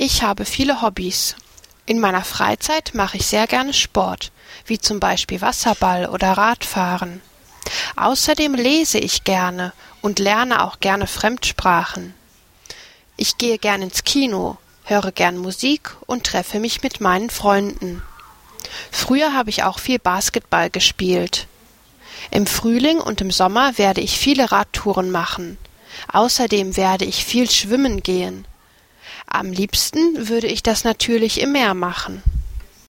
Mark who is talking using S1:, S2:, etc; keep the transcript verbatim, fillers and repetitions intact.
S1: Ich habe viele Hobbys. In meiner Freizeit mache ich sehr gerne Sport, wie zum Beispiel Wasserball oder Radfahren. Außerdem lese ich gerne und lerne auch gerne Fremdsprachen. Ich gehe gern ins Kino, höre gern Musik und treffe mich mit meinen Freunden. Früher habe ich auch viel Basketball gespielt. Im Frühling und im Sommer werde ich viele Radtouren machen. Außerdem werde ich viel schwimmen gehen. Am liebsten würde ich das natürlich im Meer machen.